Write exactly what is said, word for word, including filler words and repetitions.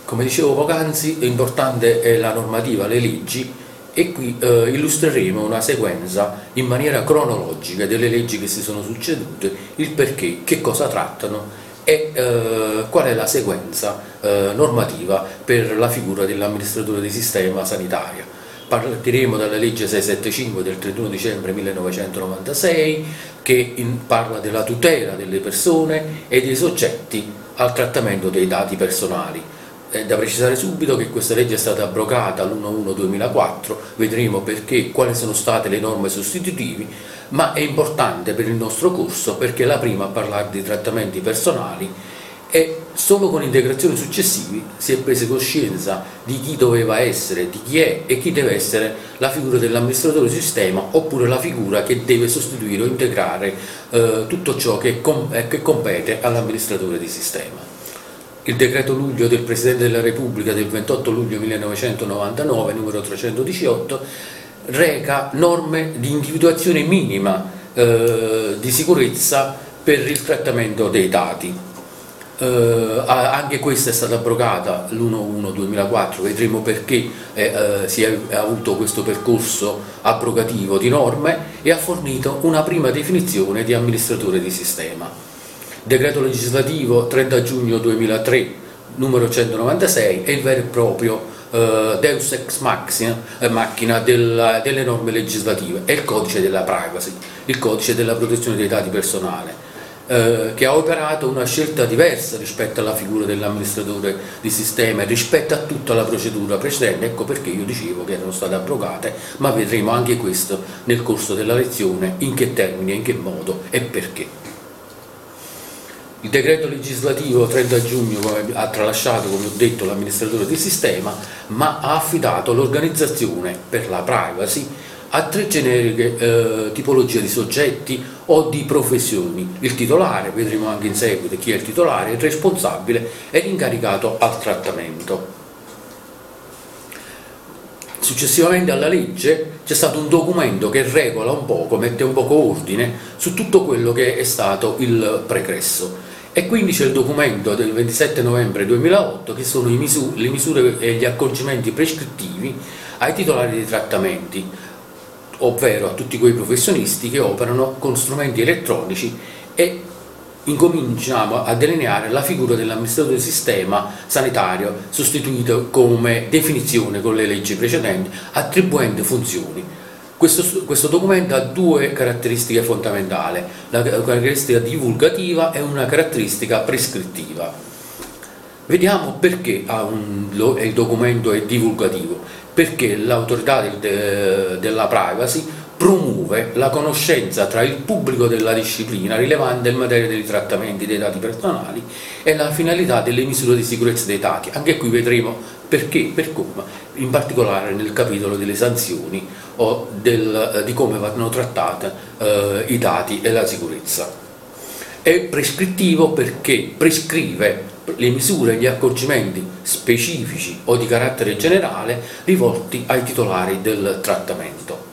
Come dicevo poc'anzi, importante è la normativa, le leggi, e qui eh, illustreremo una sequenza in maniera cronologica delle leggi che si sono succedute, il perché, che cosa trattano e eh, qual è la sequenza eh, normativa per la figura dell'amministratore di sistema sanitario. Partiremo dalla legge seicentosettantacinque del trentuno dicembre millenovecentonovantasei, che in, parla della tutela delle persone e dei soggetti al trattamento dei dati personali. È da precisare subito che questa legge è stata abrogata l'primo gennaio duemilaquattro, vedremo perché, quali sono state le norme sostitutive, ma è importante per il nostro corso perché è la prima a parlare di trattamenti personali e solo con integrazioni successive si è presa coscienza di chi doveva essere, di chi è e chi deve essere la figura dell'amministratore di sistema, oppure la figura che deve sostituire o integrare eh, tutto ciò che, com che compete all'amministratore di sistema. Il decreto luglio del Presidente della Repubblica del ventotto luglio millenovecentonovantanove, numero trecentodiciotto, reca norme di individuazione minima eh, di sicurezza per il trattamento dei dati. Eh, anche questa è stata abrogata l'primo gennaio duemilaquattro, vedremo perché eh, eh, si è avuto questo percorso abrogativo di norme e ha fornito una prima definizione di amministratore di sistema. Decreto legislativo trenta giugno duemilatré, numero centonovantasei, è il vero e proprio eh, Deus ex machina, eh, macchina della, delle norme legislative, è il codice della privacy, il codice della protezione dei dati personali, eh, che ha operato una scelta diversa rispetto alla figura dell'amministratore di sistema e rispetto a tutta la procedura precedente. Ecco perché io dicevo che erano state abrogate, ma vedremo anche questo nel corso della lezione, in che termini, in che modo e perché. Il decreto legislativo trenta giugno ha tralasciato, come ho detto, l'amministratore di sistema, ma ha affidato l'organizzazione per la privacy a tre generiche eh, tipologie di soggetti o di professioni: il titolare, vedremo anche in seguito chi è il titolare, il responsabile e l'incaricato al trattamento. Successivamente alla legge c'è stato un documento che regola un poco, mette un poco ordine su tutto quello che è stato il pregresso. E quindi c'è il documento del ventisette novembre duemilaotto, che sono i misure, le misure e gli accorgimenti prescrittivi ai titolari dei trattamenti, ovvero a tutti quei professionisti che operano con strumenti elettronici, e incominciamo a delineare la figura dell'amministratore del sistema sanitario, sostituito come definizione con le leggi precedenti, attribuendo funzioni. Questo, questo documento ha due caratteristiche fondamentali, la caratteristica divulgativa e una caratteristica prescrittiva. Vediamo perché ha un, lo, il documento è divulgativo: perché l'autorità del, de, della privacy promuove la conoscenza tra il pubblico della disciplina rilevante in materia dei trattamenti dei dati personali e la finalità delle misure di sicurezza dei dati. Anche qui vedremo perché, per come, in particolare nel capitolo delle sanzioni o del, di come vanno trattate eh, i dati e la sicurezza. È prescrittivo perché prescrive le misure e gli accorgimenti specifici o di carattere generale rivolti ai titolari del trattamento.